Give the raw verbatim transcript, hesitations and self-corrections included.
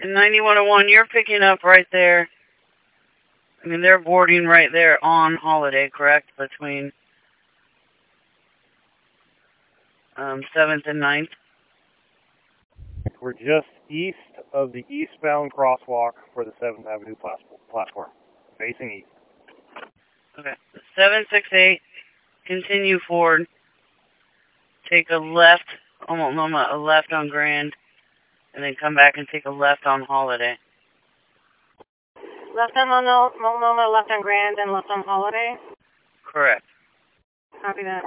And ninety-one oh one, you're picking up right there. I mean, they're boarding right there on Holiday, correct? Between um, seventh and ninth. We're just east of the eastbound crosswalk for the seventh Avenue platform, facing east. Okay. seven six eight, continue forward. Take a left, almost a left on Grand, and then come back and take a left on Holiday. Left on Multnomah, left on Grand, and left on Holiday? Correct. Copy that.